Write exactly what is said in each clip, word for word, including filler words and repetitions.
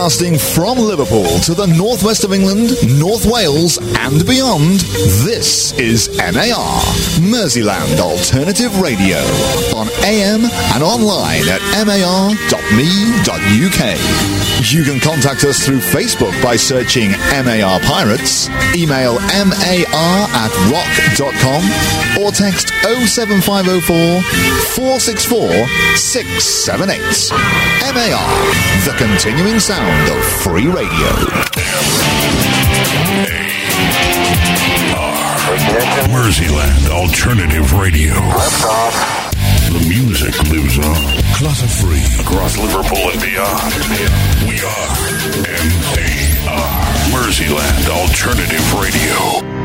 Broadcasting from Liverpool to the northwest of England, North Wales and beyond, this is M A R, Merseyland Alternative Radio, on A M and online at m a r dot m e dot u k. You can contact us through Facebook by searching M A R Pirates, email m a r at rock dot com, or text oh seven five oh four, four six four, six seven eight. M A R, the continuing sound of free radio. Merseyland Alternative Radio. The music lives on. Clutter free. Across Liverpool and beyond. We are M A R. Merseyland Alternative Radio.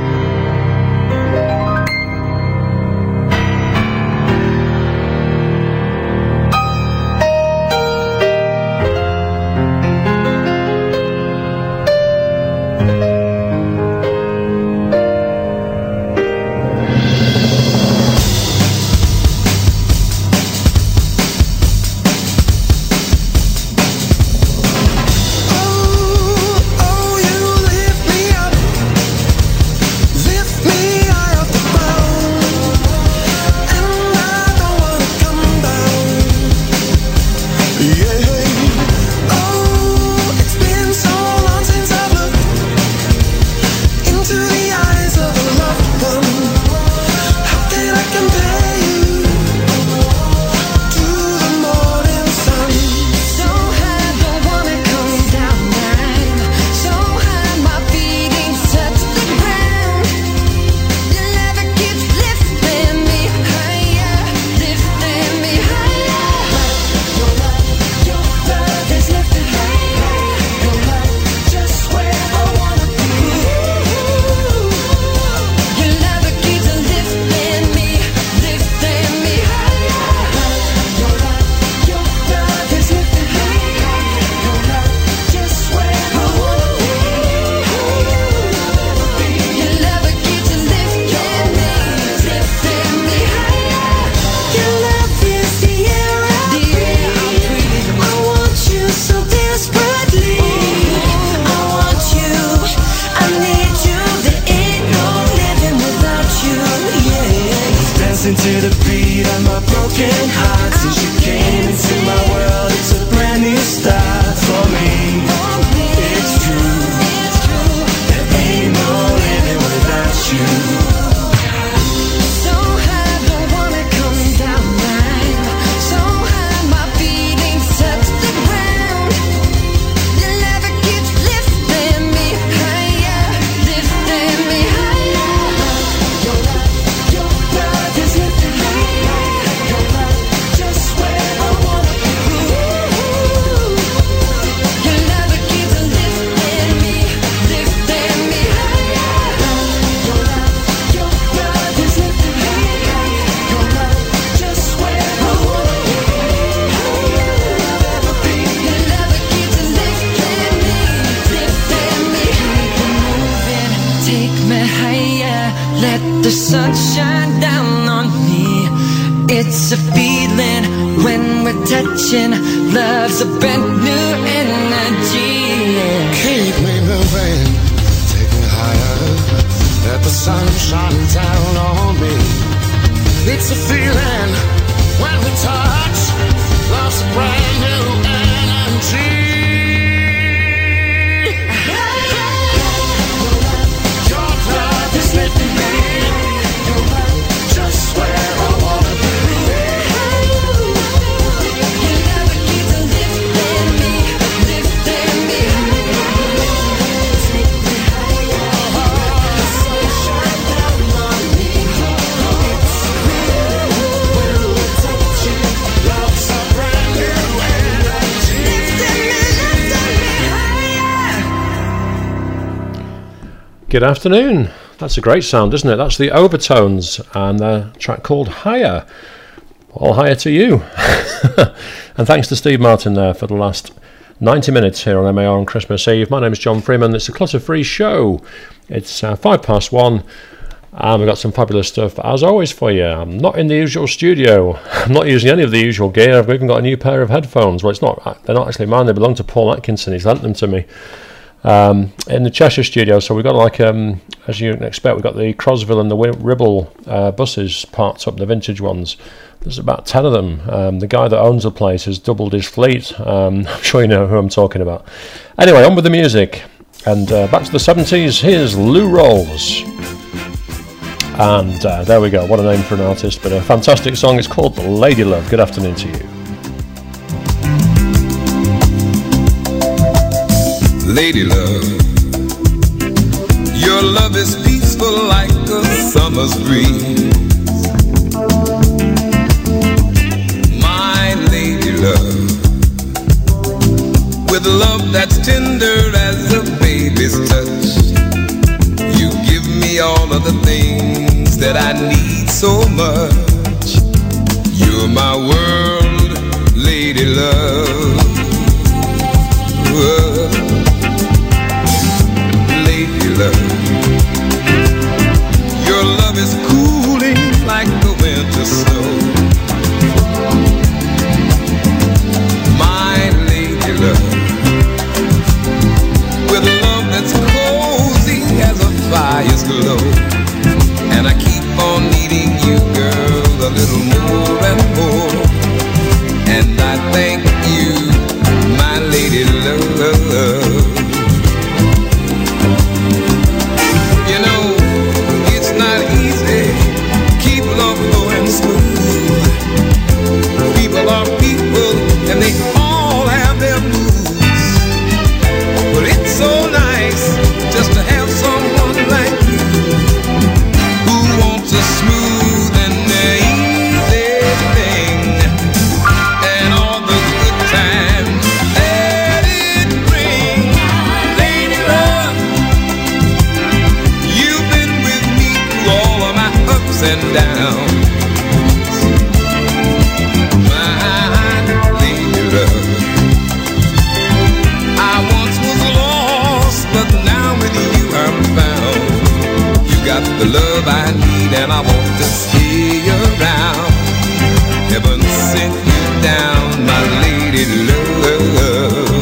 Love's a brand new energy. Keep me moving, take me higher. Let the sun shine down on me. It's a feeling when we touch. Love's a brand new energy. Your love is lifting me. Your love just where I wanna be. Good afternoon. That's a great sound, isn't it? That's the Overtones and a track called Higher. All higher to you. And thanks to Steve Martin there for the last ninety minutes here on M A R on Christmas Eve. My name is John Freeman. It's a clutter-free show. It's uh, five past one. And we've got some fabulous stuff, as always, for you. I'm not in the usual studio. I'm not using any of the usual gear. I've even got a new pair of headphones. Well, it's not. They're not actually mine. They belong to Paul Atkinson. He's lent them to me um, in the Cheshire studio. So we've got, like, um, as you expect, we've got the Crosville and the Ribble uh, buses parked up, the vintage ones. There's about ten of them. Um, the guy that owns the place has doubled his fleet. Um, I'm sure you know who I'm talking about. Anyway, on with the music. And uh, back to the seventies. Here's Lou Rawls. And uh, there we go, what a name for an artist, but a fantastic song. It's called Lady Love. Good afternoon to you. Lady Love, your love is peaceful like a summer's breeze. My lady love, with love that's tender as a baby's touch, you give me all of the things that I need so much. You're my world, lady love. Whoa. Lady love, your love is cooling like the winter snow. My lady love, with love that's cozy as a fire's glow. And I keep on needing you, girl, a little more and more. And I thank you, my lady love. You know, it's not easy, keep love going smooth. People are people, and they all have their moods. But it's so nice just to have someone like you, who wants a smooth and easy thing, and all the good times that it brings. Lady love, you've been with me through all of my ups and downs. My lady love, I once was lost, but now with you I'm found. You got the love I need, and I want to stay around. Heaven sent you down, my lady love.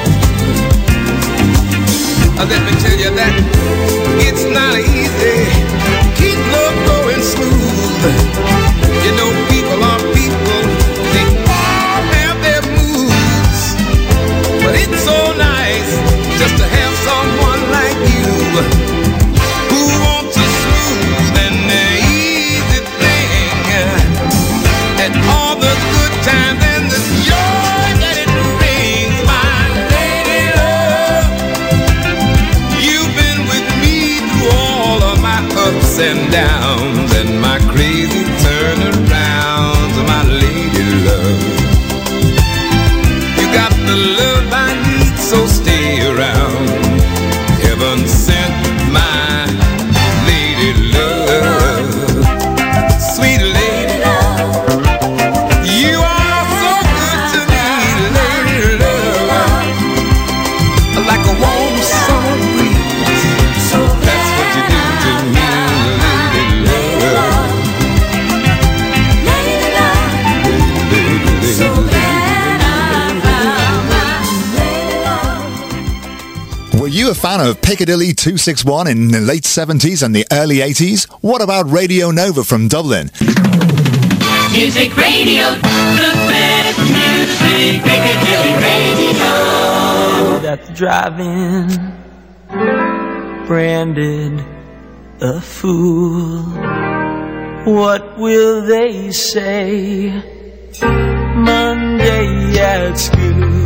Uh, Let me tell you that it's not easy, keep love going smooth. You know, people are people, they all have their moods. But it's so nice just to have someone like you, who wants a smooth and easy thing, and all the good times and the joy that it brings. My lady love, you've been with me through all of my ups and downs, and my crazy turnarounds. My lady love, you got the love I need, so stay around. Heaven sent my lady love. Sweet lady love, you are so good to me, lady love. Like a warm summer breeze, that's what you do to me, lady love. Lady love, Lady, so lady, glad I found my lady love. Were you a fan of Piccadilly two sixty-one in the late seventies and the early eighties? What about Radio Nova from Dublin? Music Radio, the best music, Piccadilly Radio. At the drive-in, branded a fool. What will they say Monday at school?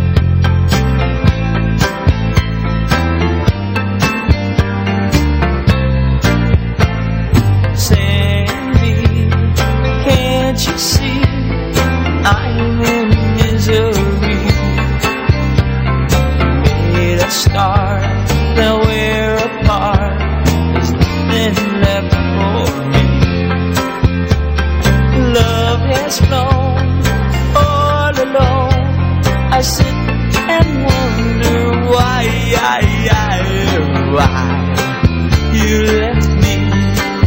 Sandy, can't you see I'm in misery? Made a start, now we're apart. There's nothing left for me. Love has flown all alone. I sit and wonder why, why you left me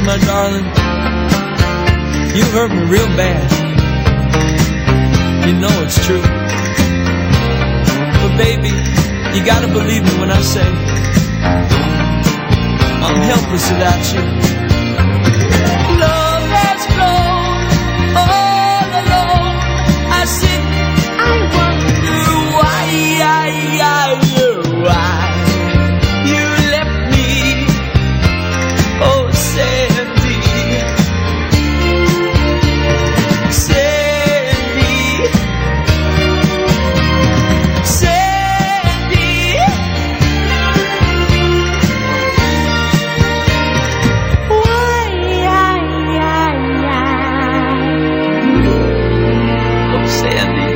my darling, you hurt me real bad. You know it's true. But baby, you gotta believe me when I say I'm helpless without you. Love has flown all alone. I sit, I wonder why, I, I, why you left me. Oh, Sandy, Sandy, Sandy. Why, I, I, I. Oh, Sandy.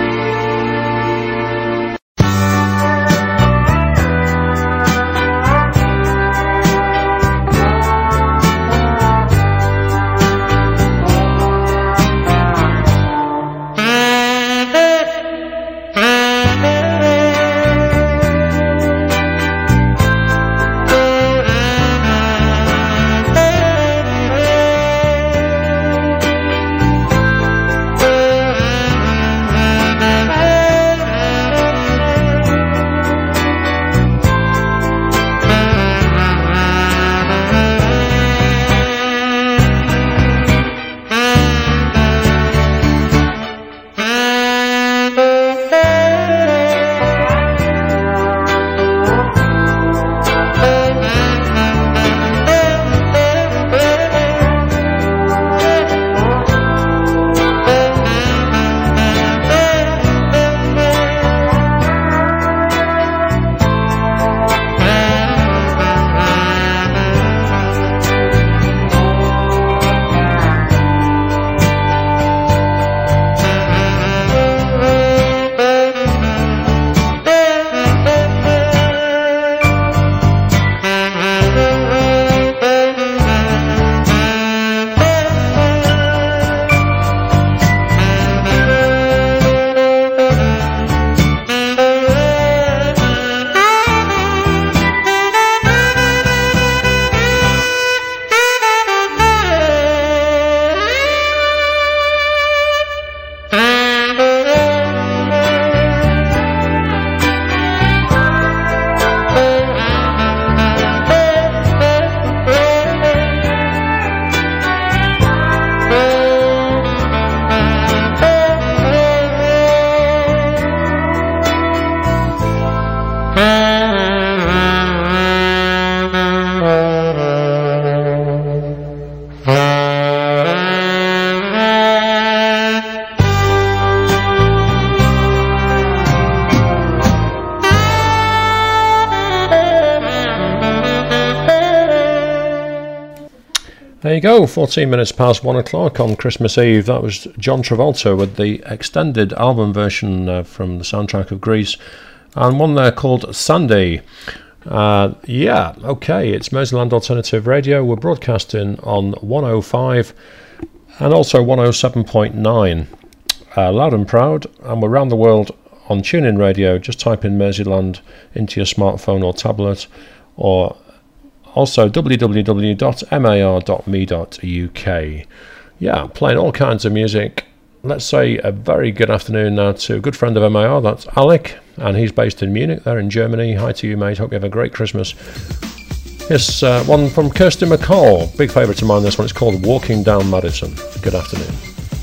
There you go, fourteen minutes past one o'clock on Christmas Eve. That was John Travolta with the extended album version uh, from the soundtrack of Grease, and one there called Sandy. Uh, yeah, okay, it's Merseyland Alternative Radio. We're broadcasting on one oh five and also one oh seven point nine, uh, loud and proud, and we're around the world on TuneIn Radio. Just type in Merseyland into your smartphone or tablet, or also w w w dot mar dot me dot u k. Yeah, playing all kinds of music. Let's say a very good afternoon now to a good friend of M A R, that's Alec, and he's based in Munich, there in Germany. Hi to you, mate. Hope you have a great Christmas. Here's uh, one from Kirsty McCall. Big favourite of mine, this one. It's called Walking Down Madison. Good afternoon.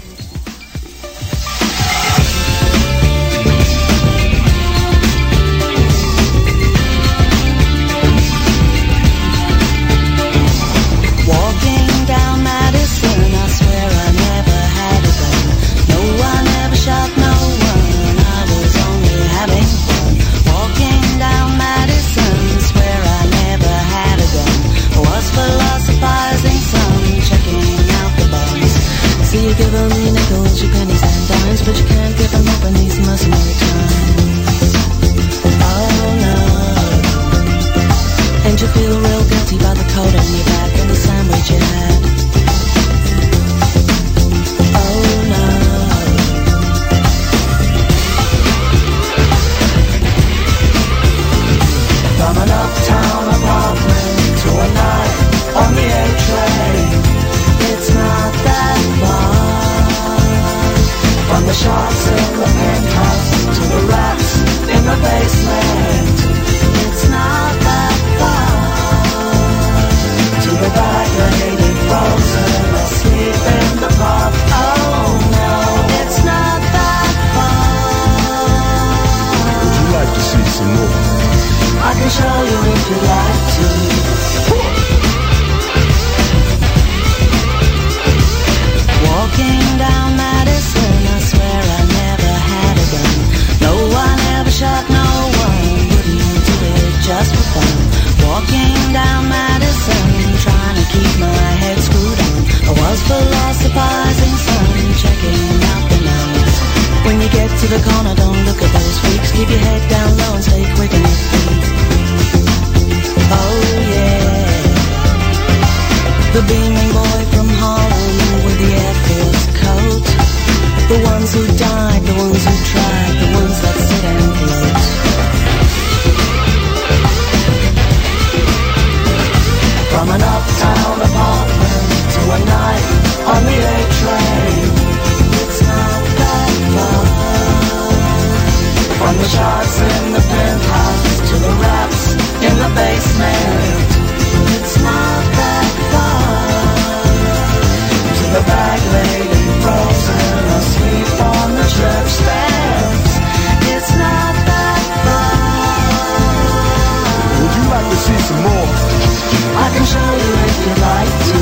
But you can't give them up in these mercenary times. Oh no. And you feel real guilty by the coat on your back and the sandwich you had. Oh no. From an uptown apartment to a night on the A train. From an uptown apartment to a night on the A train, it's not that far. From the shots in the penthouse to the raps in the basement, it's not that far. To the bag lady frozen asleep on the church steps, it's not that far. Would you like to see some more? I can show you if you'd like to.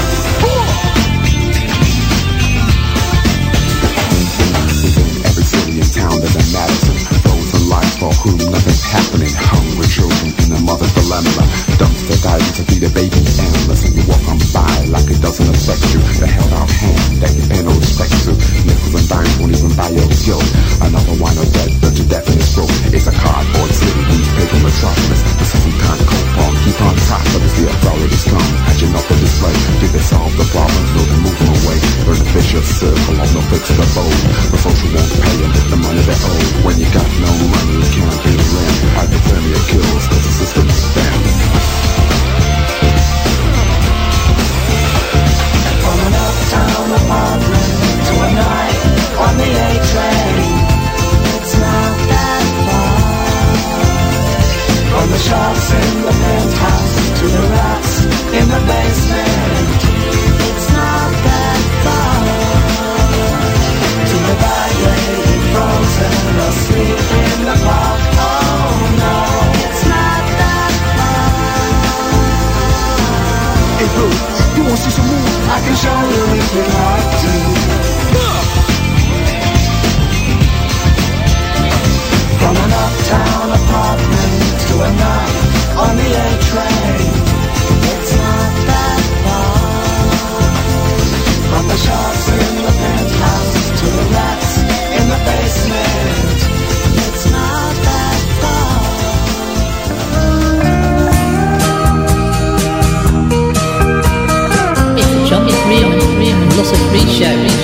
Every city in town that in Madison, those in life for whom nothing's happening. Hungry children in a mother's dilemma. Dumpster diving to feed a baby endless, and you walk on by like it doesn't affect you. The held out hand that you pay no respect to. Nickels and dimes won't even buy your guilt. Another wine or dead, but your death in his throat. It's a cardboard city, newspaper metropolis. This is some kind of cold palm. Keep on top, but it's the authorities come. Hatching up the display. Did they solve the problems? No, they move them away. They're in a vicious circle of no fix the boat. The social won't pay them the money they owe. When you got no money, you can't pay the rent. Hypothermia kills, cause the system is bent. From an uptown apartment to a night on the A train, it's not that far. From the shops in the penthouse to the rats in the basement, it's not that far. To the bag lady frozen asleep in the park, oh no, it's not that far. Hey bro, you wanna see some more? I can show you if you'd like to. From an uptown apartment to a night on the A train, it's not that far. From the shops in the penthouse to the rats in the basement, it's not that far. It's the John, it's real, it's real, lots of free show.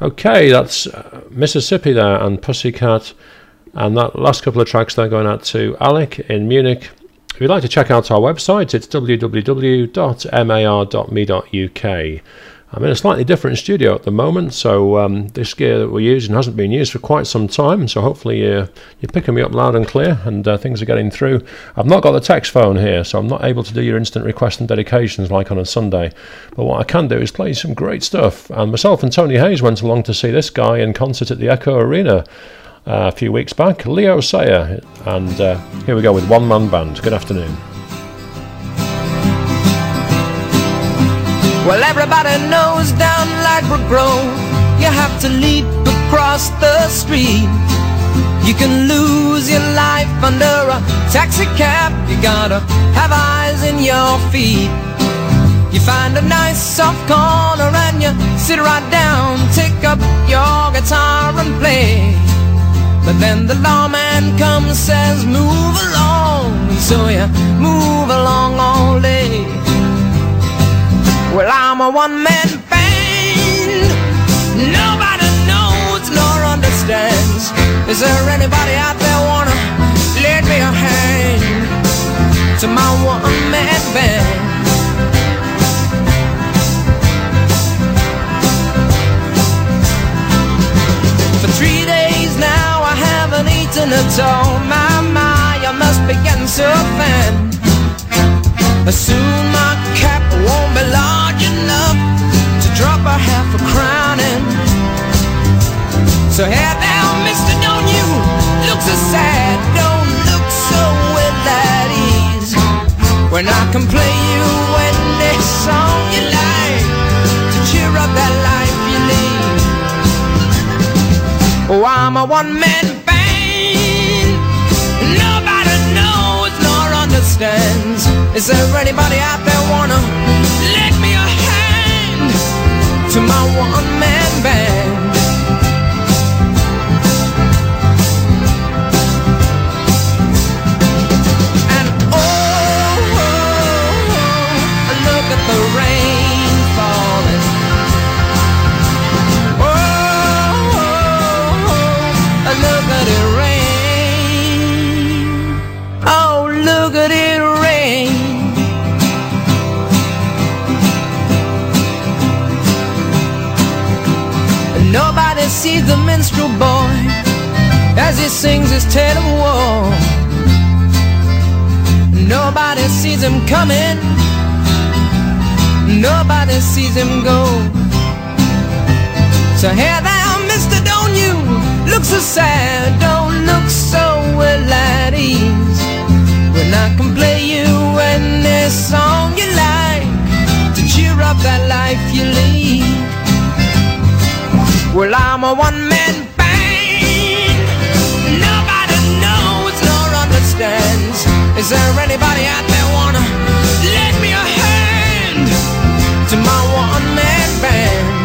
Okay, that's uh, Mississippi there and Pussycat, and that last couple of tracks there going out to Alec in Munich. If you'd like to check out our website, it's w w w dot mar dot m e dot u k. I'm in a slightly different studio at the moment, so um, this gear that we're using hasn't been used for quite some time, so hopefully uh, you're picking me up loud and clear and uh, things are getting through. I've not got the text phone here, so I'm not able to do your instant requests and dedications like on a Sunday, but what I can do is play some great stuff. And myself and Tony Hayes went along to see this guy in concert at the Echo Arena uh, a few weeks back, Leo Sayer, and uh, here we go with One Man Band. Good afternoon. Well, everybody knows down Ladbroke Grove you have to leap across the street. You can lose your life under a taxi cab. You gotta have eyes in your feet. You find a nice soft corner and you sit right down, take up your guitar and play. But then the lawman comes, says move along, and so you move along all day. Well, I'm a one-man band. Nobody knows nor understands. Is there anybody out there wanna lend me a hand to my one-man band? For three days now I haven't eaten at all. My, my, I must be getting so thin. Soon my cap won't be large enough to drop a half a crown in. So hey there, mister, don't you look so sad, don't look so well at ease, when I can play you any song you like to cheer up that life you lead. Oh, I'm a one-man band. Nobody knows nor understands. Is there anybody out there wanna lend me a hand to my one-man band? And oh, oh, oh, look at the rain falling. Oh, oh, oh, look at it rain. Oh, look at it rain. Nobody sees the minstrel boy as he sings his tale of war. Nobody sees him coming. Nobody sees him go. So hey there, mister, don't you look so sad, don't look so well at ease, when I can play you any song you like to cheer up that life you lead. Well, I'm a one-man band. Nobody knows nor understands. Is there anybody out there wanna lend me a hand to my one-man band?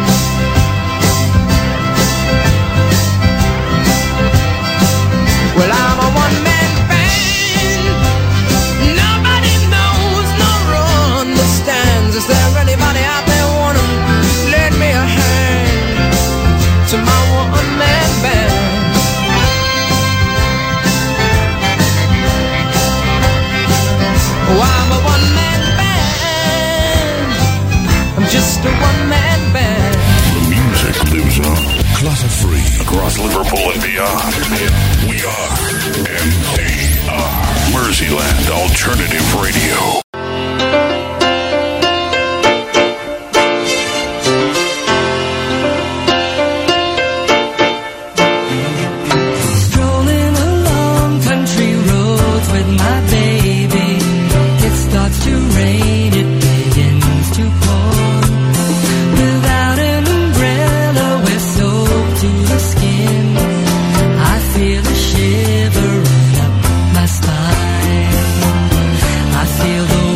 Well, I'm a one-man band. Nobody knows nor understands. Is there anybody out there wanna lend me a hand to my one-man band? Oh, I'm a one-man band. I'm just a one-man band. The music lives on. Clutter free across Liverpool and beyond. We are M A R, Merseyland Alternative Radio. Strolling along country roads with my baby. It starts to rain, it begins to pour. Without an umbrella, we're soaked to the skin. I feel a shiver run up my spine. I feel the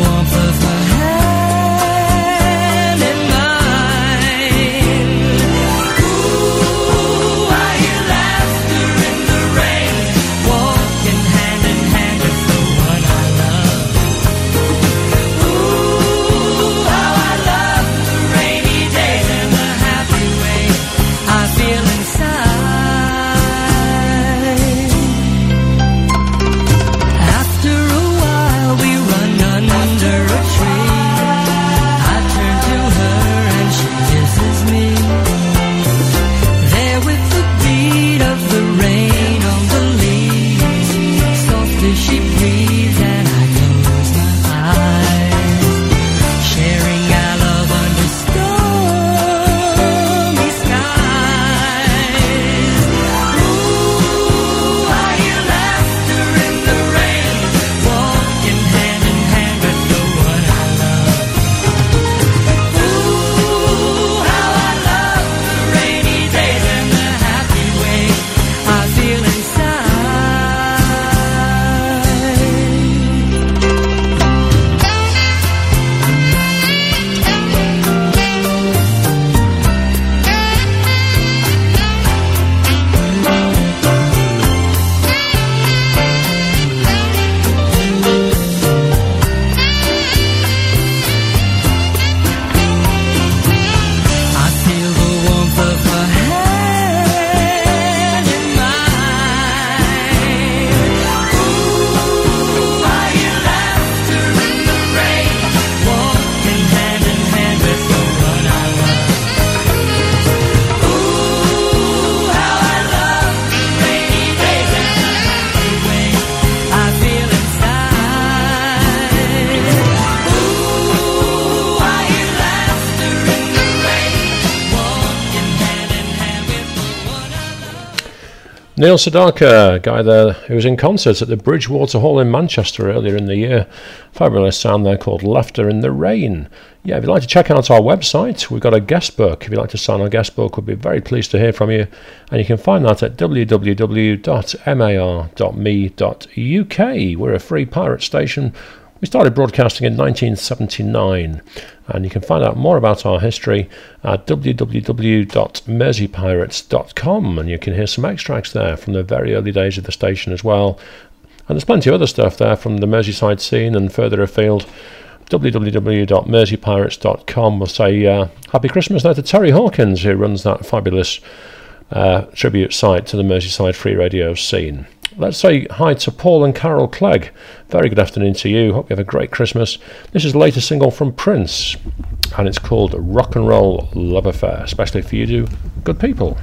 Neil Sedaka, guy there who was in concert at the Bridgewater Hall in Manchester earlier in the year. Fabulous sound there called Laughter in the Rain. Yeah, if you'd like to check out our website, we've got a guest book. If you'd like to sign our guest book, we'd be very pleased to hear from you. And you can find that at w w w dot mar dot m e dot u k. We're a free pirate station. We started broadcasting in nineteen seventy-nine, and you can find out more about our history at w w w dot mersey pirates dot com, and you can hear some extracts there from the very early days of the station as well. And there's plenty of other stuff there from the Merseyside scene and further afield. w w w dot mersey pirates dot com will say uh, Happy Christmas there to Terry Hawkins, who runs that fabulous uh, tribute site to the Merseyside Free Radio scene. Let's say hi to Paul and Carol Clegg. Very good afternoon to you. Hope you have a great Christmas. This is the latest single from Prince, and it's called Rock and Roll Love Affair, especially for you two good people.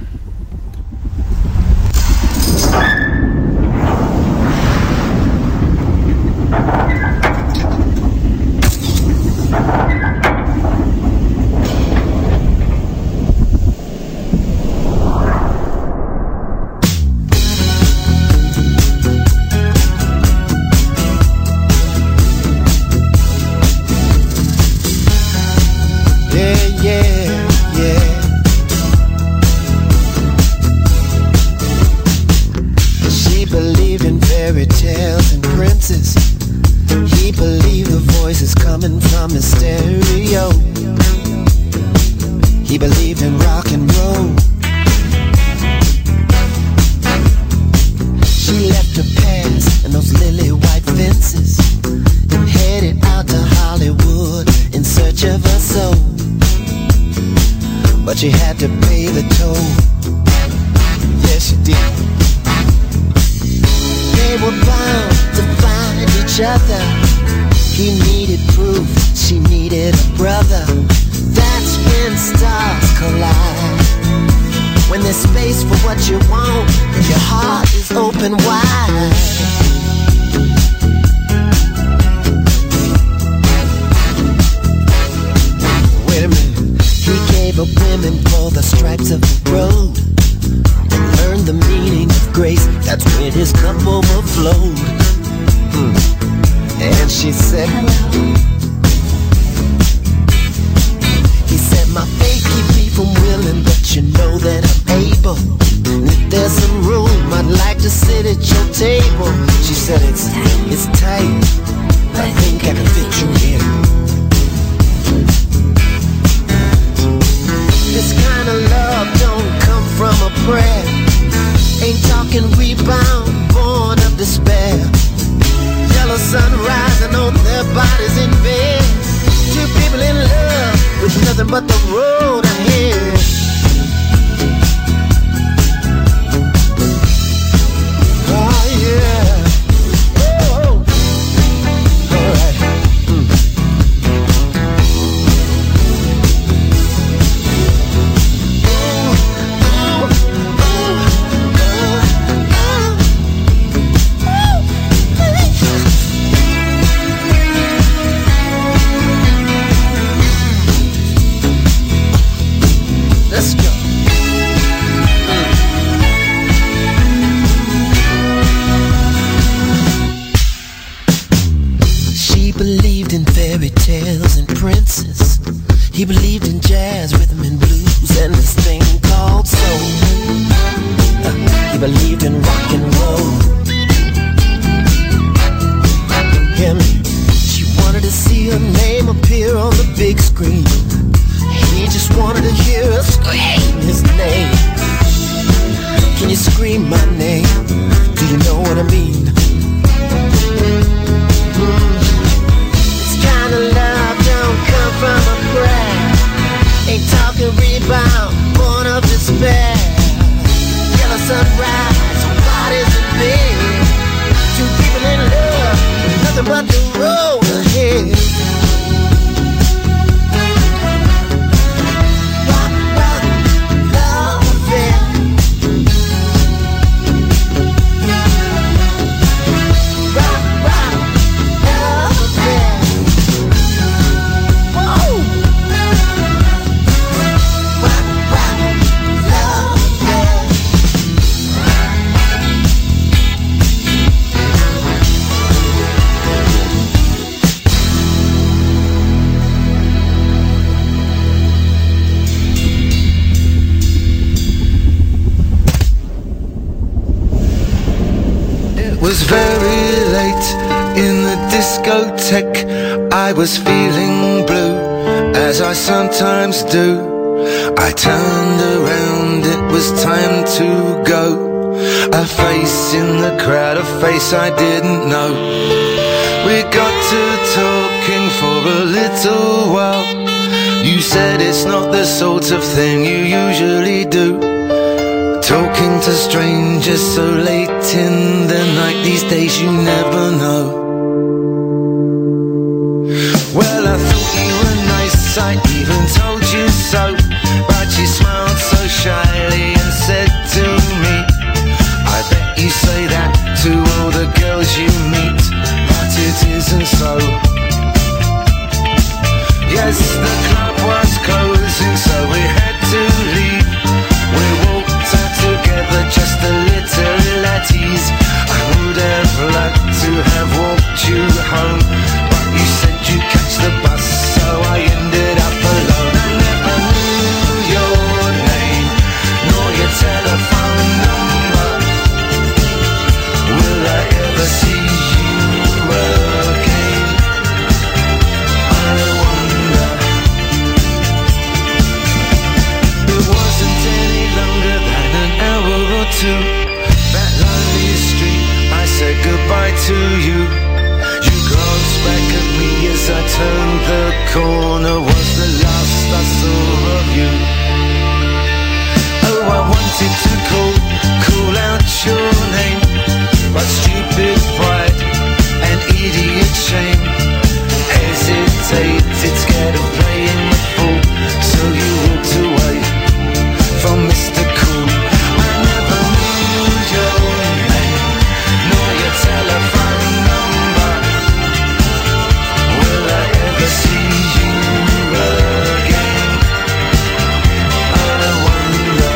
He believed the voices coming from his stereo. He believed in rock and roll. She left her past and those lily white fences and headed out to Hollywood in search of her soul. But she had to pay the toll. Yes, she did. They were bound to find each other. He needed proof, she needed a brother. That's when stars collide. When there's space for what you want, your heart is open wide. Wait a minute. He gave up women for the stripes of the road and learned the meaning of grace. That's when his cup overflowed. Mm. And she said, hello. He said, my faith keep me from willing, but you know that I'm able. And if there's some room, I'd like to sit at your table. She said, it's tight, it's tight, but I think I can fit you in. This kind of love don't come from a prayer. Ain't talking rebound, born of despair. Yellow sunrise and on their bodies in bed. Two people in love with nothing but the road ahead. Oh yeah. Oh, oh. All right. Tales and princes. He believed in jazz, rhythm and blues, and this thing called soul. Uh, he believed in rock and roll. Hear me? She wanted to see her name appear on the big screen. He just wanted to hear her scream his name. Can you scream my name? Do you know what I mean? Mm. Love don't come from a prayer. Ain't talking rebound, born of despair. Yellow sunrise, bodies in bed. Two people in love, nothing but the road ahead. Rock, rock, love affair. Rock, rock, love affair. was very late in the discotheque. I was feeling blue, as I sometimes do. I turned around, it was time to go. A face in the crowd, a face I didn't know. We got to talking for a little while. You said it's not the sort of thing you usually do, talking to strangers so late in the night. These days you never know. Well, I thought you were nice, I even told you so, but you smiled so shyly and said to me, I bet you say that to all the girls you meet, but it isn't so. Yes, the club was closing, so we had to leave. We walked out together, just a little at ease. I would have liked to have walked you home, but you said you'd catch the bus, so I ended up alone. I never knew your name, nor your telephone number. Will I ever see you again? I wonder. It wasn't any longer than an hour or two. That lonely street, I said goodbye to you. You glanced back at me as I turned the corner. Was the last I saw of you. Oh, I wanted to call, call out your name, but stupid pride and idiot shame hesitated, scared of playing the fool. So you walked away from Mister Cool. I never knew your name, nor your telephone number. Will I ever see you again? I wonder.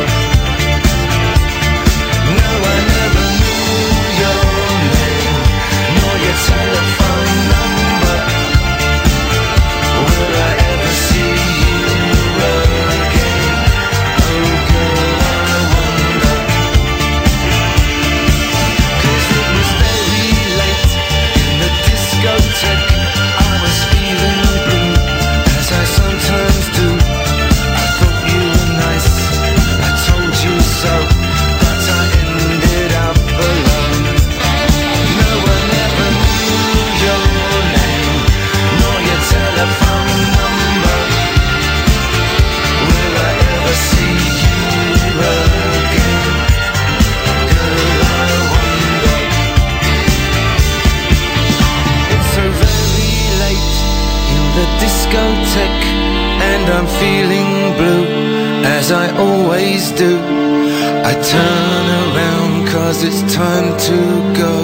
No, I never knew your name, nor your telephone number. Will I ever see you again? Oh girl, I wonder. 'Cause it was very late in the discotheque. I was feeling blue, as I sometimes do. I thought you were nice, I told you so, but I ended up alone. No, I never knew your name, nor your telephone number. Will I ever see you again? Girl, I wonder. It's so very late in the discotheque, and I'm feeling blue, as I always do. I turn around 'cause it's time to go.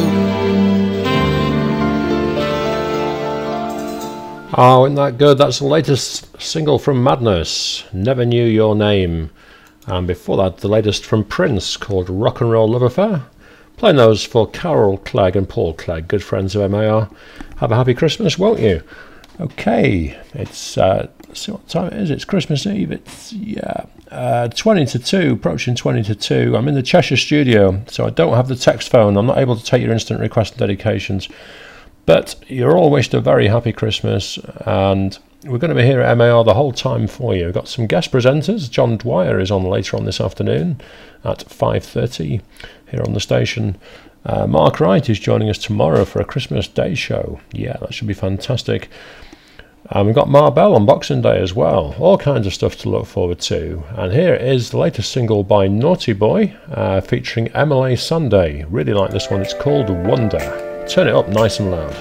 Oh, isn't that good? That's the latest single from Madness, Never Knew Your Name. And before that, the latest from Prince, called Rock and Roll Love Affair. Playing those for Carol Clegg and Paul Clegg, good friends of M A R. Have a happy Christmas, won't you? Okay, it's, uh, let's see what time it is. It's Christmas Eve. It's, yeah, uh, twenty to two, approaching twenty to two. I'm in the Cheshire studio, so I don't have the text phone. I'm not able to take your instant request and dedications. But you're all wished a very happy Christmas, and we're going to be here at M A R the whole time for you. We've got some guest presenters. John Dwyer is on later on this afternoon at five thirty here on the station. Uh, Mark Wright is joining us tomorrow for a Christmas Day show. Yeah, that should be fantastic. And we've got Marbell on Boxing Day as well. All kinds of stuff to look forward to. And here is the latest single by Naughty Boy, uh, featuring Emily Sunday. Really like this one. It's called Wonder. Turn it up nice and loud.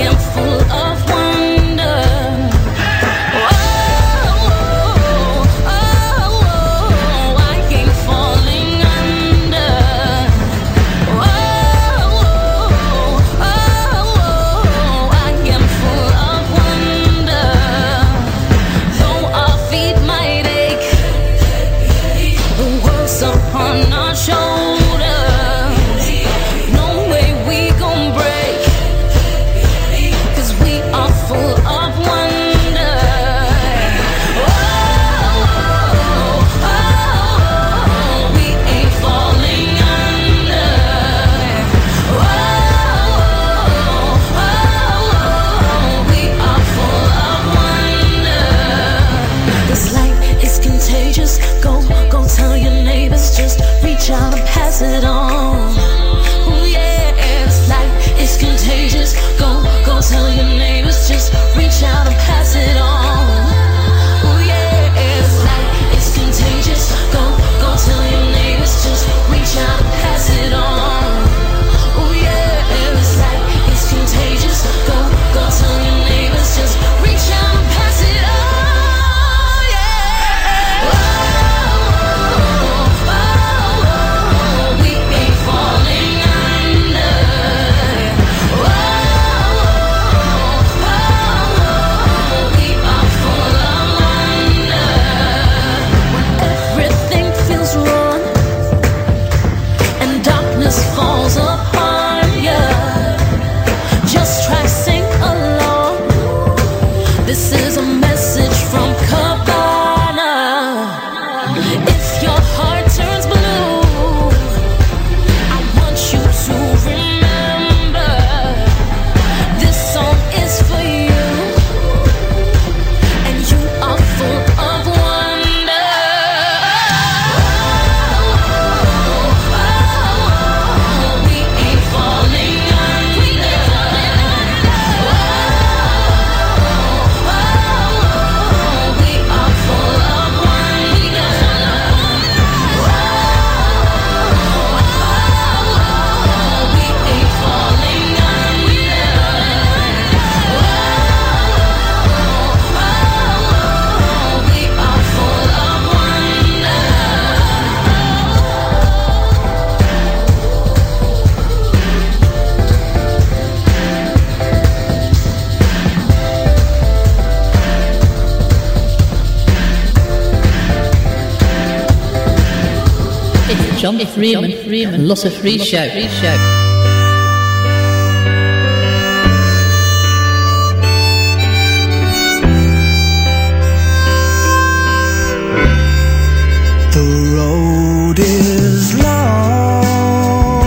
Full of wonder. Whoa, whoa, whoa. tell your neighbors, just reach out and pass it on. Oh yeah, it's like it's contagious. Go, go tell your neighbors, just reach out and pass it on. Oh yeah, it's like it's contagious. Go, go tell your neighbors, just reach out and pass it on. Falls upon you. Just try sing along. This is a message from Cabana. If your heart turns blue, I want you to remember this song is for you, and you are full of wonder. John Freeman, Freeman, Lotta Free Show. Free Show. The road is long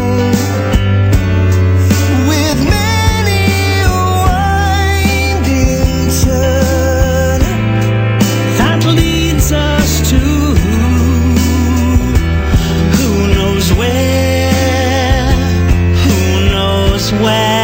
with many a winding turn that leads us to who knows where, who knows when.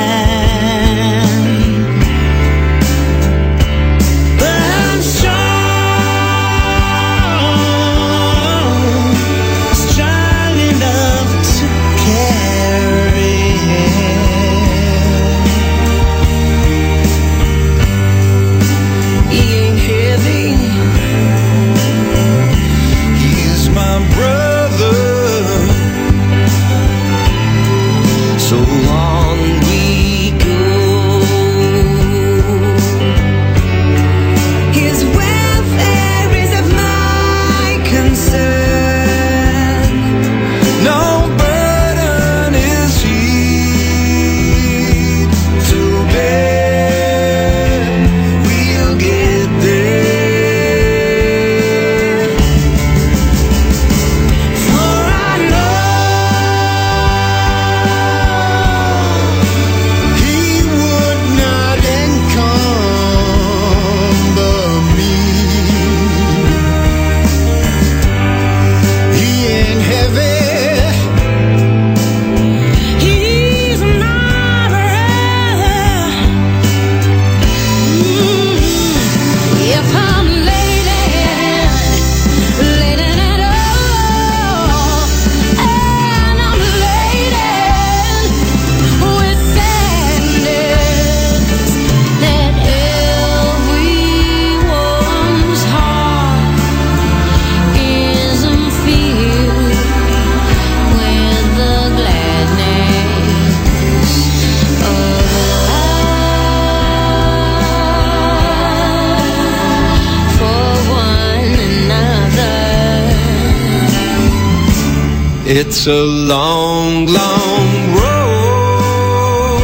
It's a long, long road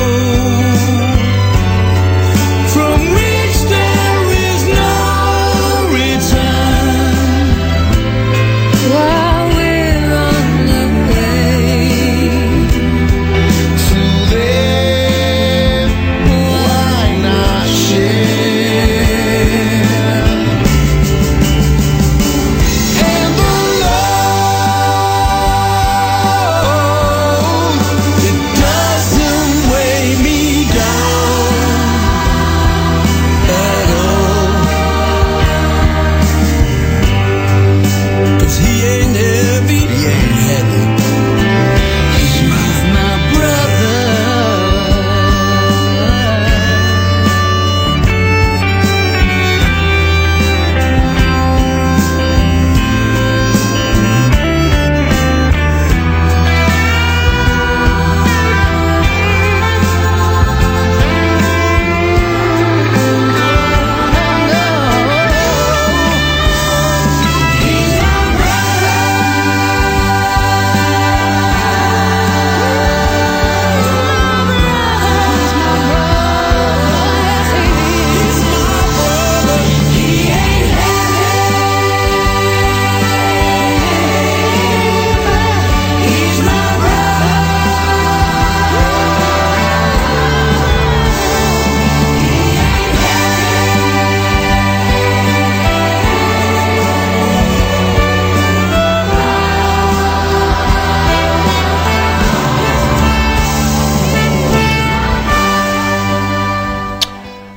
from which there is no return. While we're on the way to there, why not share? And the love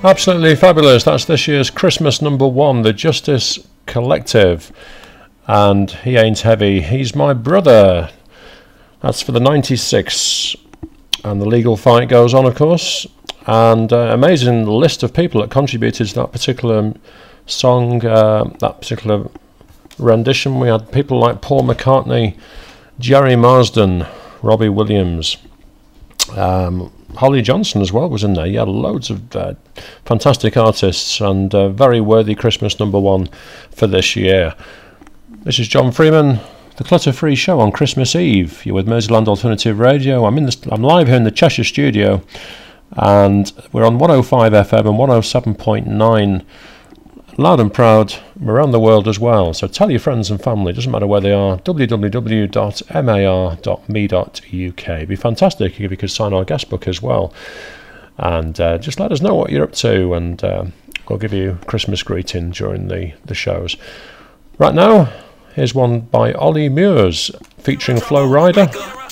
Absolutely fabulous. That's this year's Christmas number one, the Justice Collective. And He Ain't Heavy, He's My Brother. That's for the ninety-six. And the legal fight goes on, of course. And uh, amazing list of people that contributed to that particular song, uh, that particular rendition. We had people like Paul McCartney, Jerry Marsden, Robbie Williams, um, Holly Johnson as well was in there. Yeah, loads of uh, fantastic artists, and a very worthy Christmas number one for this year. This is John Freeman, the Clutter Free Show on Christmas Eve. You're with Merseyland Alternative Radio. I'm in the, I'm live here in the Cheshire studio, and we're on one oh five F M and one oh seven point nine, loud and proud around the world as well. So tell your friends and family, it doesn't matter where they are, w w w dot mar dot me dot u k. It'd be fantastic if you could sign our guest book as well, and uh, just let us know what you're up to, and uh, we'll give you a Christmas greeting during the, the shows. Right now, here's one by Ollie Mures featuring Flo Rida.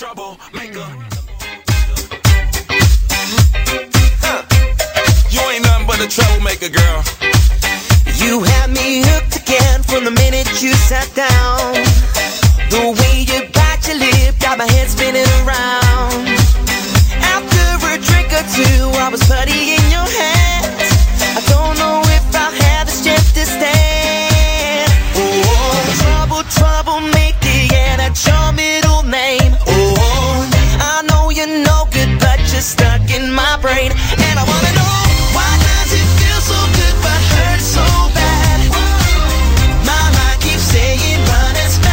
You ain't nothing but a troublemaker, girl. You had me hooked again from the minute you sat down. The way you bite your lip got my head spinning around. After a drink or two, I was putty in your hands. I don't know if I'll have the strength to stand. Oh, trouble, troublemaker, yeah, that's your middle name. Oh, I know you're no good, but you're stuck in my brain. And I wanna know, why does it feel so good but hurt so bad? My mind keeps saying run as fast.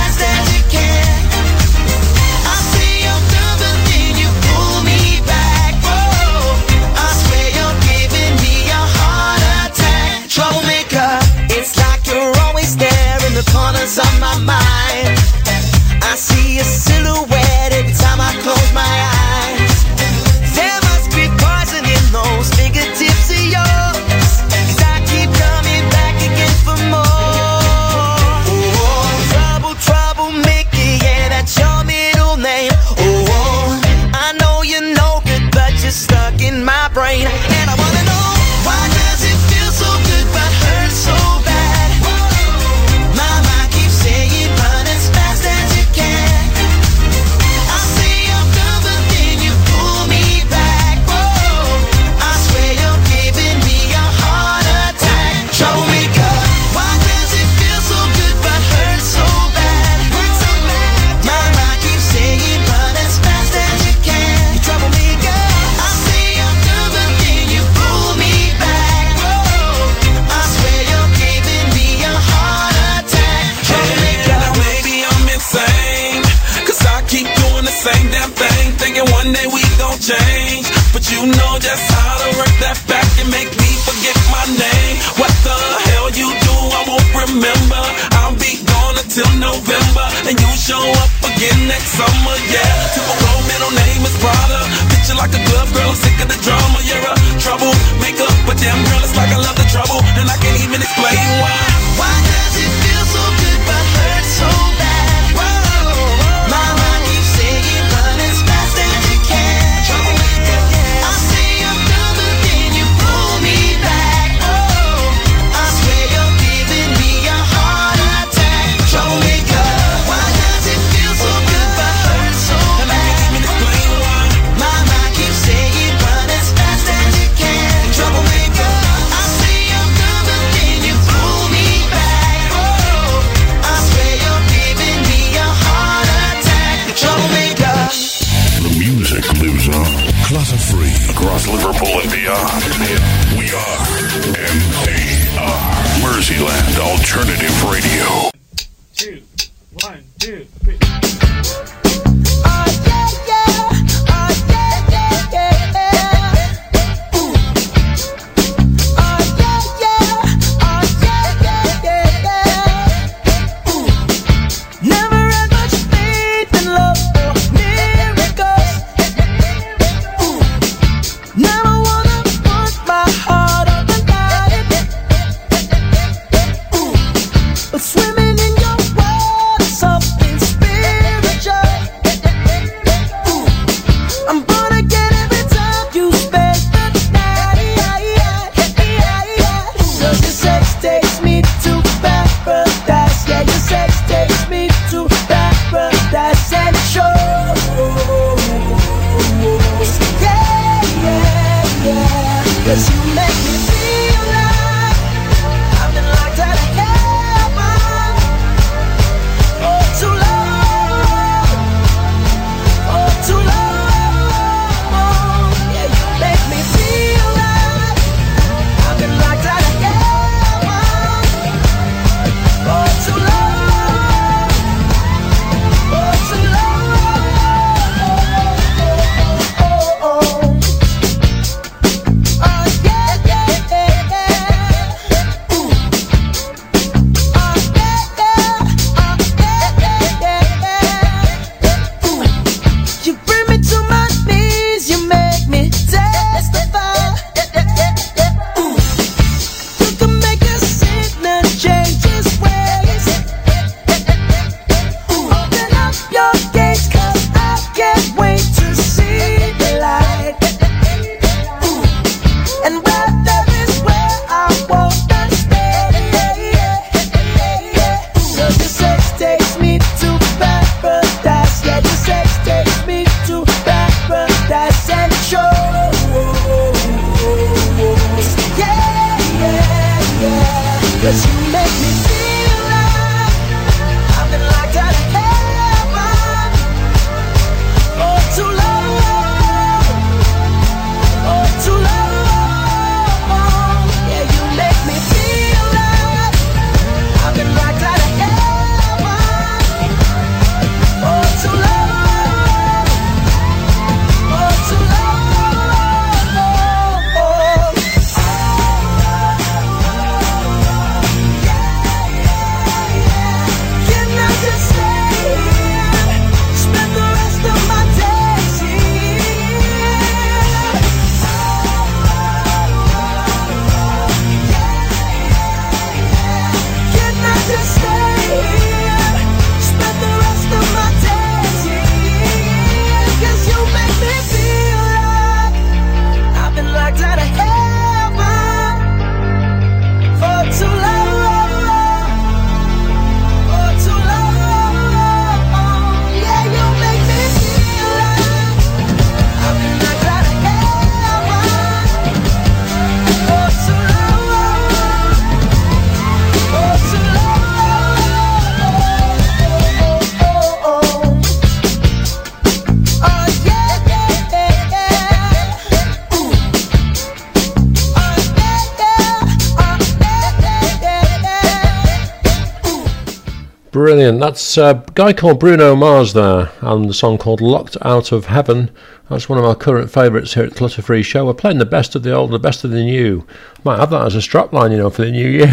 Brilliant. That's a guy called Bruno Mars there, and the song called Locked Out of Heaven. That's one of our current favourites here at the Clutter Free Show. We're playing the best of the old, the best of the new. Might have that as a strapline, you know, for the new year.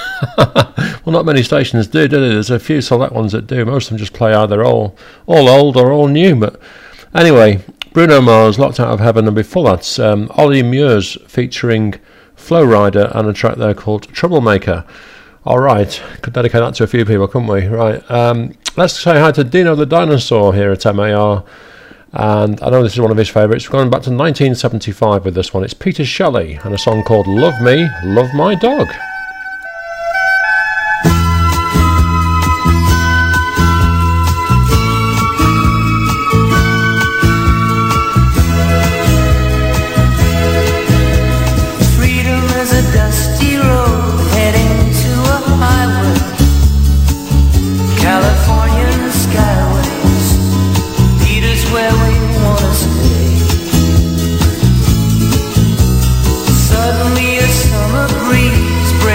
Well, not many stations do, do they? There's a few select ones that do. Most of them just play either all, all old or all new. But anyway, Bruno Mars, Locked Out of Heaven, and before that, um, Ollie Murs featuring Flow Rider and a track there called Troublemaker. All right, could dedicate that to a few people, couldn't we? Right, um, let's say hi to Dino the Dinosaur here at M A R. And I know this is one of his favourites. We're going back to nineteen seventy-five with this one. It's Peter Shelley and a song called Love Me, Love My Dog. Suddenly a summer breeze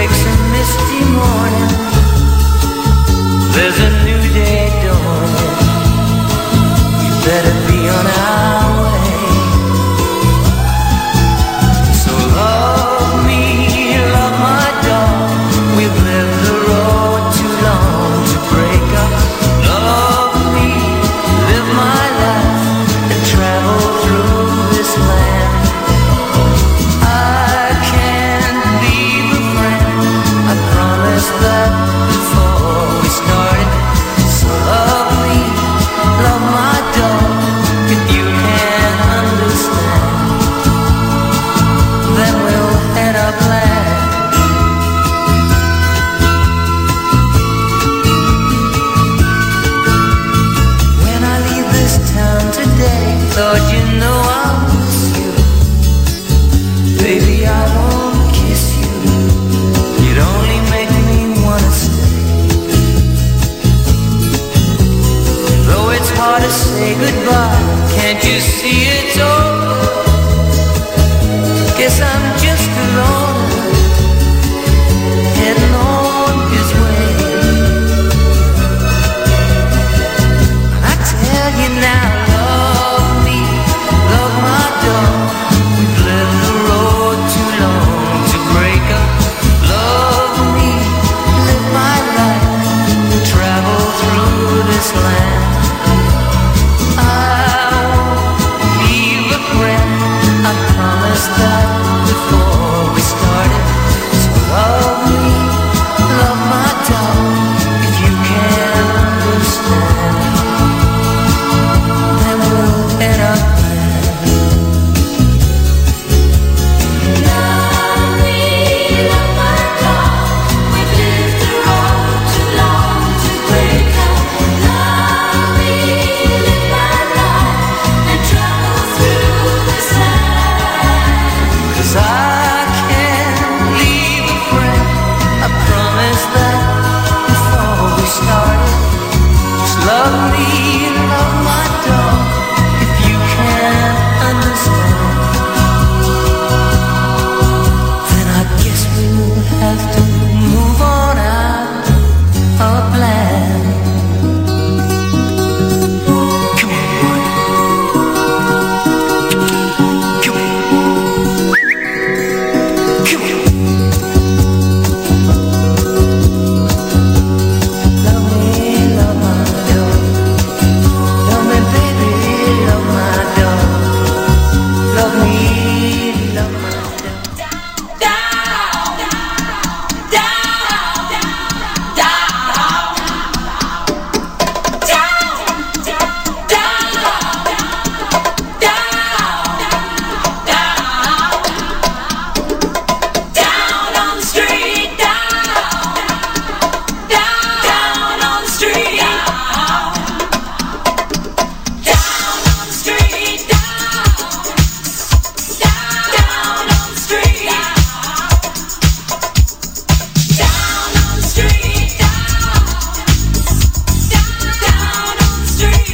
loner, heading on his way. I tell you now, love me, love my dog. We've lived the road too long to break up. Love me, live my life, travel through this land. I won't leave a breath, I promised that before we started. So love me, love my dog, if you can understand. Then we'll head up there. Love me, love my dog. We've lived the road too long to break up. Love me, live my life, and travel through this land. 'Cause I can't leave a friend, I promised that before we started. Just love me, love my dog, if you can understand. Then I guess we'll have to move on out of land. Come on, boy. Come on. Come on. Love me, love my dog. Love me, baby, love my dog. Love me, love my Down on the street, down, down on the street, down, down on the street, down, down on the street, down on the street, down, down on the street.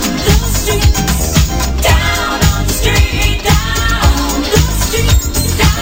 Down on the street, down the street, down.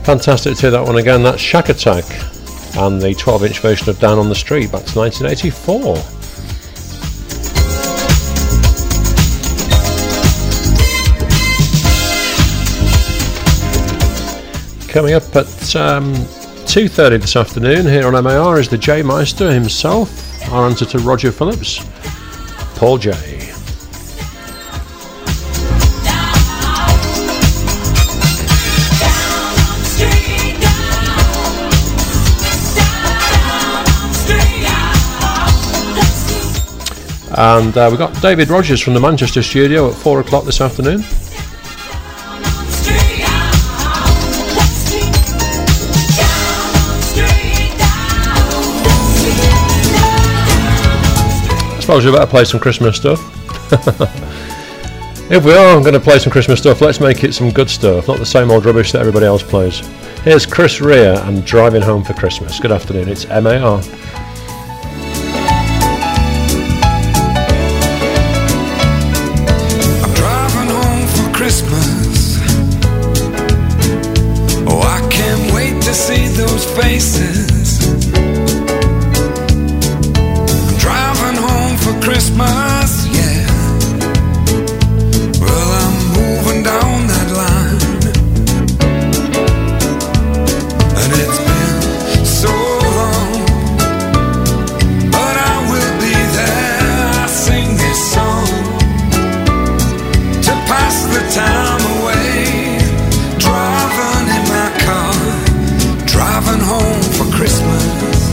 Fantastic to hear that one again. That's Shack Attack and the twelve inch version of Down on the Street back to nineteen eighty-four. Coming up at um, two thirty this afternoon here on M A R is the J Meister himself, our answer to Roger Phillips, Paul J. And uh, we've got David Rogers from the Manchester studio at four o'clock this afternoon. I suppose we better play some Christmas stuff. If we are going to play some Christmas stuff, let's make it some good stuff, not the same old rubbish that everybody else plays. Here's Chris Rea and Driving Home for Christmas. Good afternoon, it's M A R. Faces. I'm driving home for Christmas, yeah. Well, I'm moving down that line, and it's been so long, but I will be there. I sing this song to pass the time away, driving in my car, driving home for Christmas.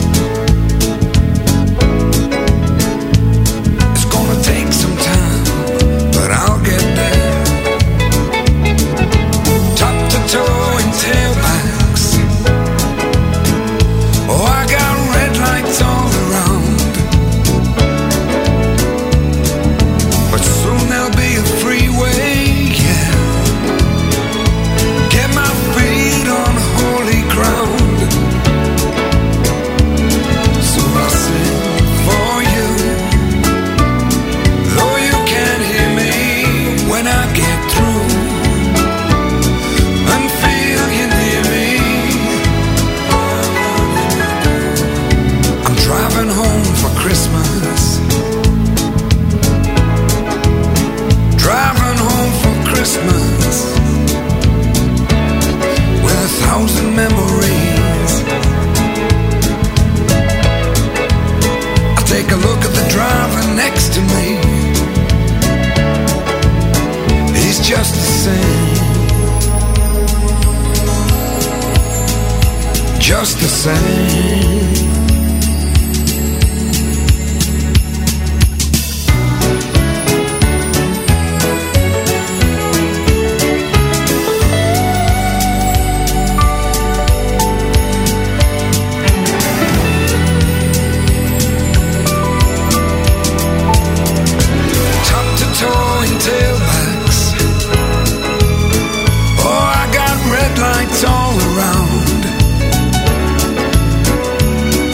It's gonna take some time, but I'll get there. Top to toe in tailbacks. Oh, I got red lights all around, but soon there'll be a freeway, yeah. Get my feet on holy ground. Christmas, driving home for Christmas, with a thousand memories. I take a look at the driver next to me. He's just the same, just the same. All around,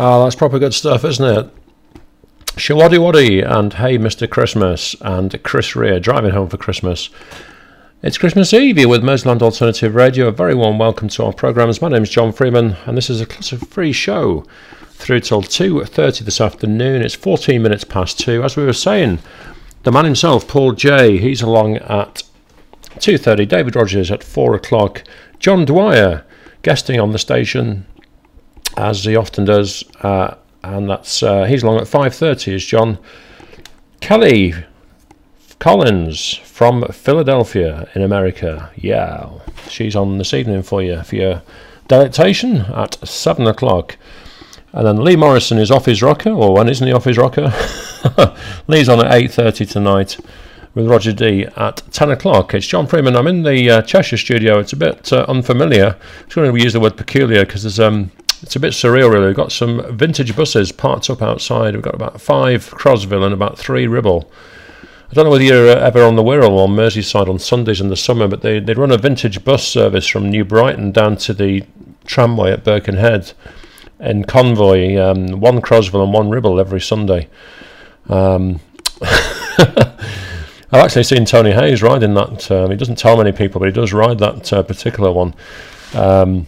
Oh, that's proper good stuff, isn't it? Shawaddy Waddy and Hey Mister Christmas and Chris Rea, Driving Home for Christmas. It's Christmas Eve here with Merseyland Alternative Radio. A very warm welcome to our programmes. My name's John Freeman and this is a clutter-free show through till two thirty this afternoon. It's fourteen minutes past two. As we were saying, the man himself, Paul J, he's along at two thirty. David Rogers at four o'clock. John Dwyer guesting on the station as he often does, uh, and that's uh, he's along at five thirty is John. Kelly Collins from Philadelphia in America, yeah, she's on this evening for you for your delectation at seven o'clock. And then Lee Morrison is off his rocker, or when isn't he off his rocker? Lee's on at eight thirty tonight with Roger D at ten o'clock. It's John Freeman. I'm in the uh, Cheshire studio. It's a bit uh, unfamiliar. I'm going to use the word peculiar because there's um it's a bit surreal, really. We've got some vintage buses parked up outside. We've got about five Crosville and about three Ribble. I don't know whether you're ever on the Wirral or Merseyside on Sundays in the summer, but they, they run a vintage bus service from New Brighton down to the tramway at Birkenhead in convoy, um, one Crosville and one Ribble every Sunday. Um, I've actually seen Tony Hayes riding that. Um, he doesn't tell many people, but he does ride that uh, particular one. Um,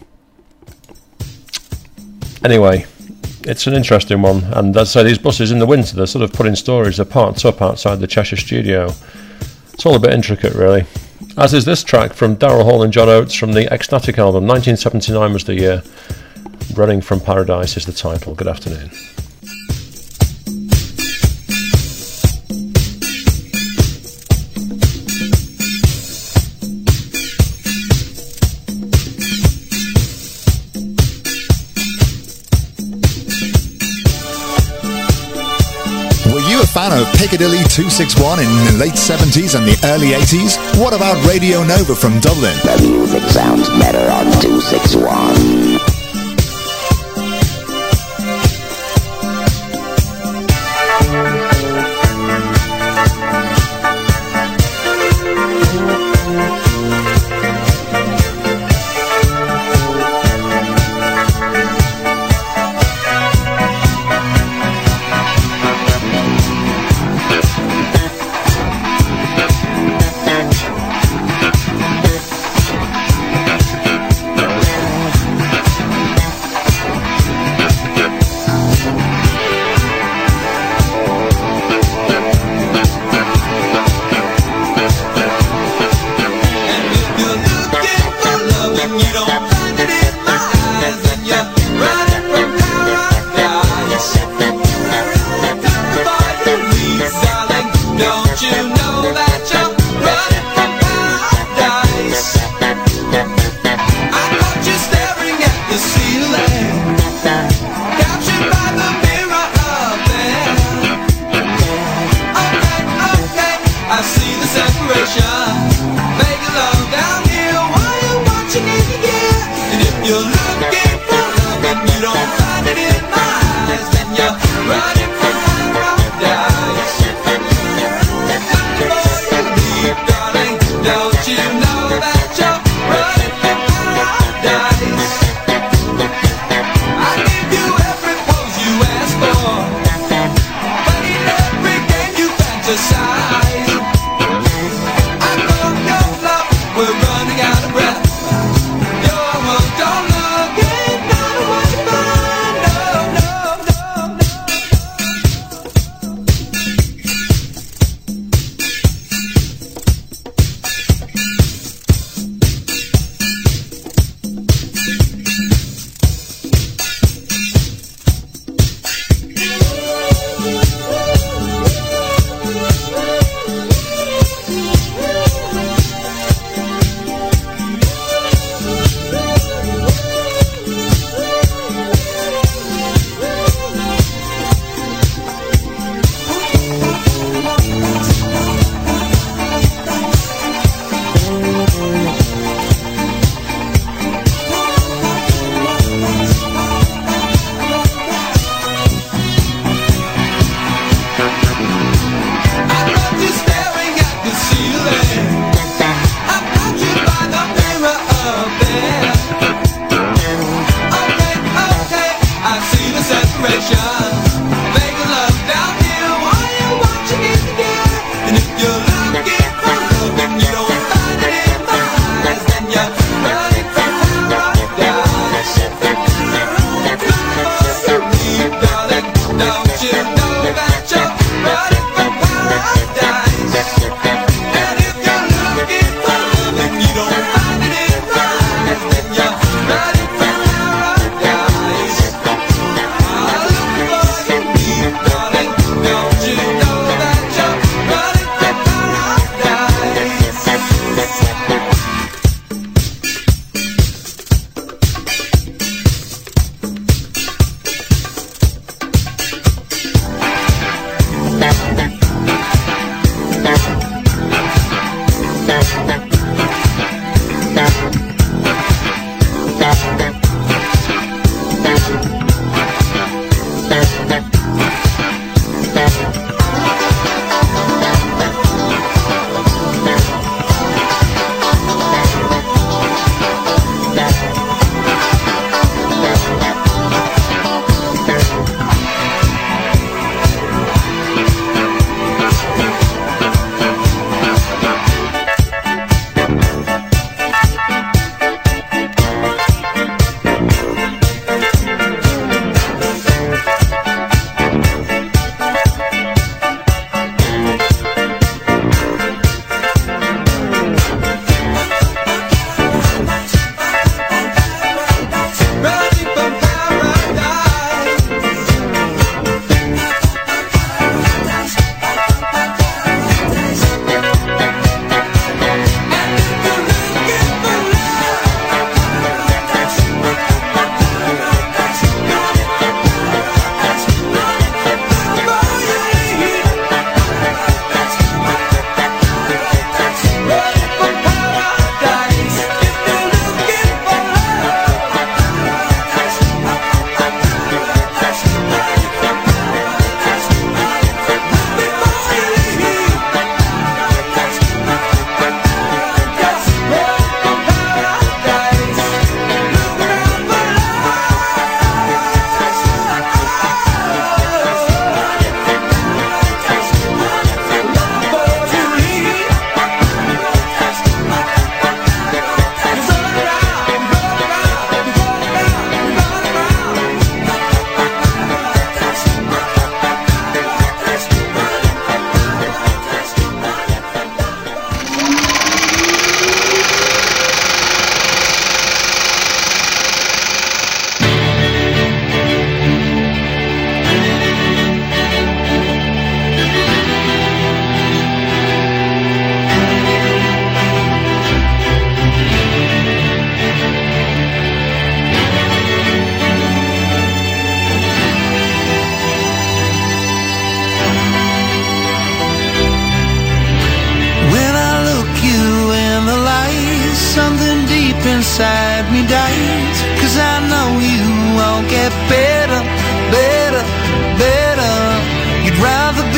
Anyway, it's an interesting one, and as I say, these buses in the winter, they're sort of put in storage, they're parked up outside the Cheshire studio. It's all a bit intricate, really. As is this track from Daryl Hall and John Oates from the Ecstatic album. nineteen seventy-nine was the year. Running from Paradise is the title. Good afternoon. Fan of Piccadilly two sixty-one in the late seventies and the early eighties? What about Radio Nova from Dublin? The music sounds better on two sixty-one.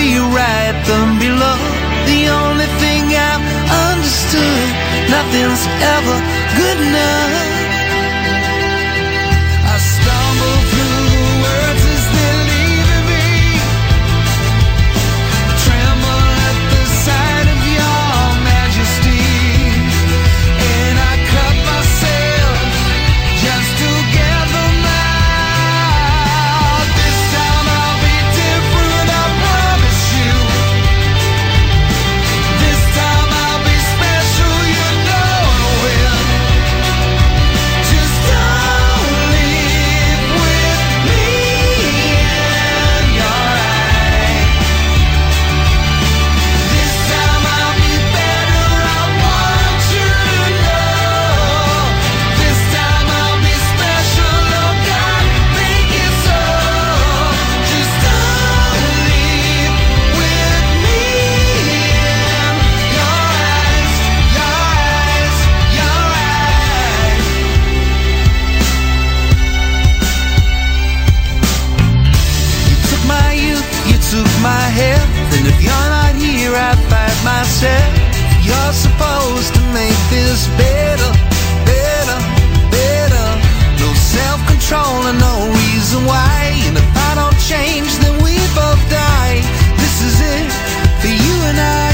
rewrite them below. The only thing I've understood, nothing's ever good enough. I stumble through the words as they're leaving me, tremble at the sight of your majesty, and I cut myself just to get them out. This time I'll be different, I promise you. This time I'll be special, you know I will. Just don't leave with me in your eyes. This time I'll be better, I want you to know. This time I'll be special, oh God, make it so. Just don't leave with me in your eyes, your eyes, your eyes. You took my youth, you took my health, and if you're not here, I fight myself. You're supposed to make this better, better, better. No self-control and no reason why. And if I don't change, then we both die. This is it for you and I.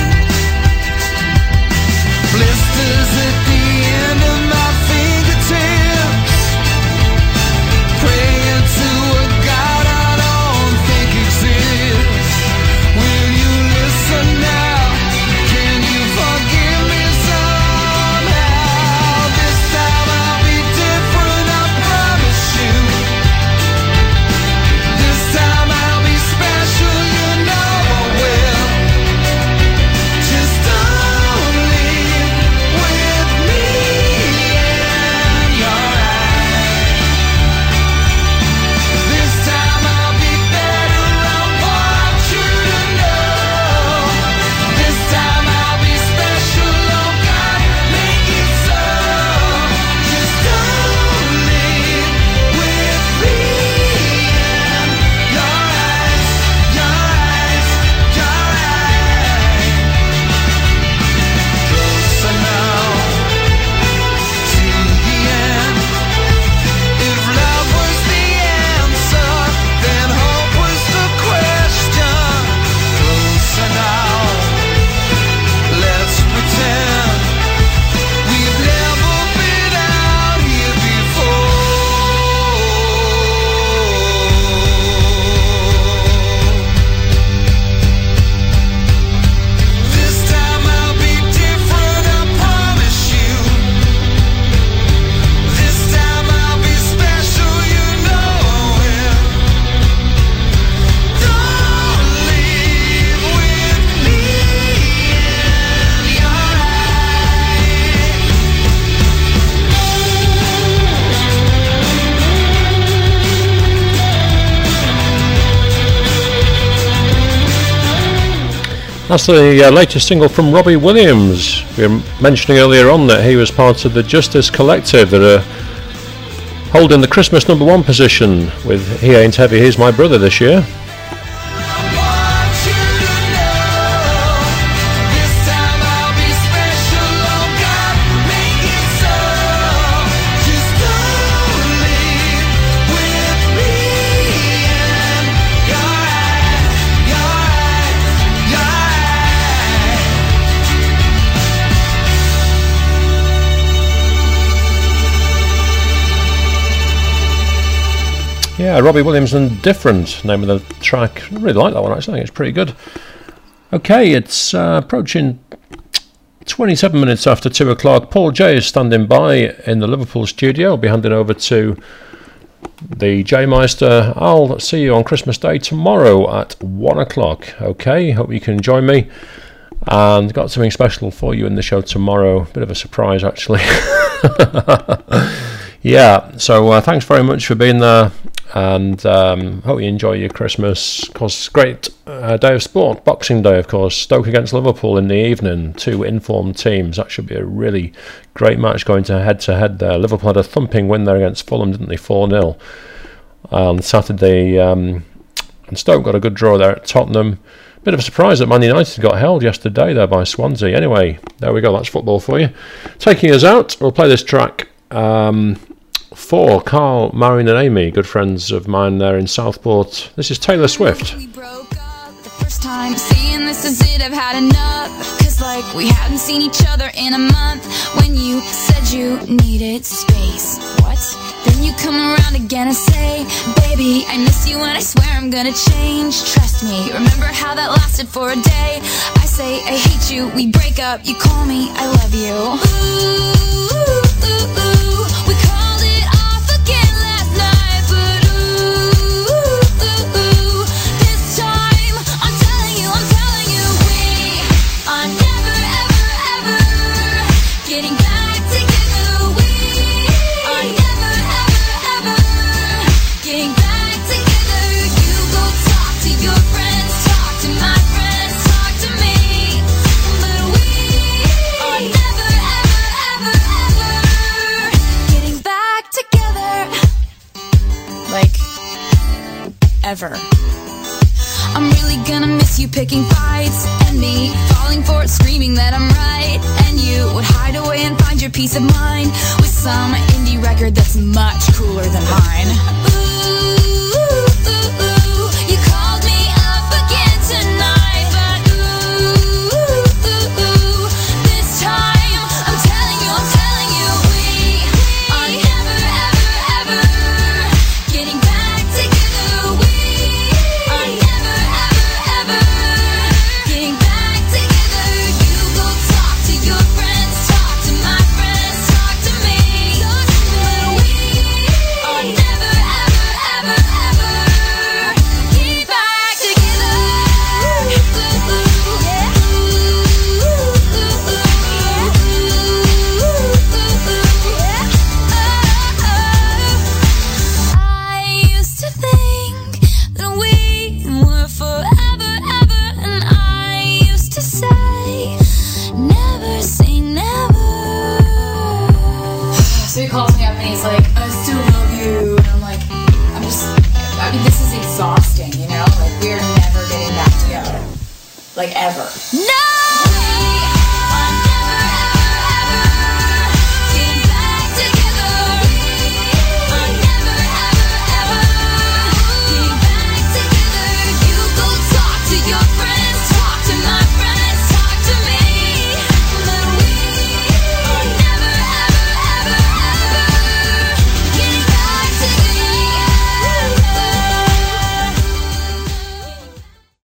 Blisters at the end of my fingertips, praying to a God I don't think exists. Will you listen now? Can you forgive me somehow? This time I'll be different, I promise you. This time I'll be special, you know I will. Just don't leave with me in your eyes. This time I'll be better, I want you to know. This time I'll be special, oh God, make it so. Just don't leave with me in your eyes, your eyes, your eyes. Closer now to the end. If love was the answer, then hope was the question. Closer now, let's pretend we've never been out here before. This time I'll be different, I promise you. This time I'll be special, you know I will. Don't leave with me in your That's the uh, latest single from Robbie Williams. We were mentioning earlier on that he was part of the Justice Collective that are holding the Christmas number one position with He Ain't Heavy, He's My Brother this year. Yeah, Robbie Williams and Different, name of the track. I really like that one actually, I think it's pretty good. Okay, it's uh, approaching twenty-seven minutes after two o'clock. Paul J is standing by in the Liverpool studio. I'll be handing over to the J-Meister. I'll see you on Christmas Day tomorrow at one o'clock. Okay, hope you can join me. And got something special for you in the show tomorrow. Bit of a surprise actually. Yeah, so uh, thanks very much for being there, and um, hope you enjoy your Christmas. Of course, great uh, day of sport, Boxing Day, of course. Stoke against Liverpool in the evening, two informed teams. That should be a really great match going to head-to-head there. Liverpool had a thumping win there against Fulham, didn't they, four nil on Saturday. Um, and Stoke got a good draw there at Tottenham. Bit of a surprise that Man United got held yesterday there by Swansea. Anyway, there we go, that's football for you. Taking us out, we'll play this track um, for Carl, Marion and Amy, good friends of mine there in Southport. This is Taylor Swift. First time saying this is it, I've had enough. Cause like we hadn't seen each other in a month. When you said you needed space, what? Then you come around again and say, baby, I miss you and I swear I'm gonna change. Trust me, remember how that lasted for a day? I say I hate you, we break up, you call me, I love you. Ooh, ooh, ooh, ooh. We called it off again last night, but ooh, ooh, ooh. This time I'm telling you, I'm telling you, we are never, ever, ever getting back together. We are never, ever, ever getting back together. You go talk to your friends, talk to my friends, talk to me, but we are never, ever, ever, ever getting back together. Like, ever. I'm really gonna miss you picking fights, and me falling for it, screaming that I'm right. And you would hide away and find your peace of mind with some indie record that's much cooler than mine. Ooh, ooh, ooh, you called me up again tonight, but ooh, ooh, ooh, this time I'm telling you, I'm telling you, we are never, ever, ever getting back together. We are never, ever, ever getting back together. You go talk to your friends, talk to my friends, talk to me, but we are never, ever, ever, ever get back together. I used to think that we were forever, ever, and I used to say, never say never. So he calls me up and he's like, I still love you. And I'm like, I'm just, I mean, this is exhausting, you know? Like, we're never getting back together. Like, ever. No!